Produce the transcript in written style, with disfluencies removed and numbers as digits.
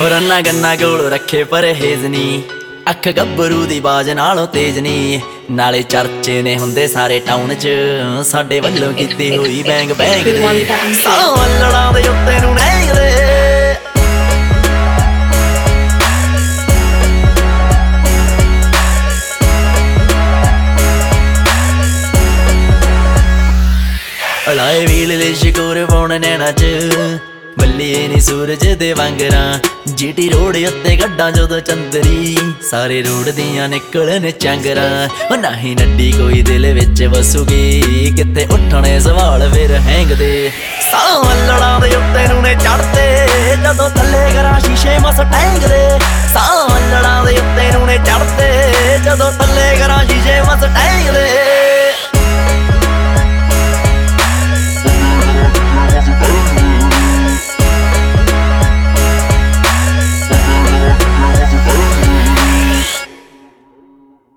रन्ना गन्ना कोल रखे परहेज नी, अख गब्बरू दी बाज नालों तेज नी। नाले चर्चे ने हुंदे सारे टाउन च, साडे वल्लों कीती होई बैंग बैंग दी। सालों अल्लड़ां दे उत्ते नूं नैंगदे, अलाए वील ले शिकोर पाउण नैना च, बल्लिए नी सूरज दे वांगरां। जीटी रोड उत्ते गड्डां जदों चंदरी, सारे रोड दियां निकलण चांगरां। नाही नड्डी कोई दिल विच वसूगी, किते उठणे सवाल फिर हैंगदे। सालों अल्लड़ां दे उत्ते नूं ने चढ़दे, जदों थल्ले करा शीशे मस टैंगदे। सालों अल्लड़ां दे उत्ते नूं ने चढ़दे, जदों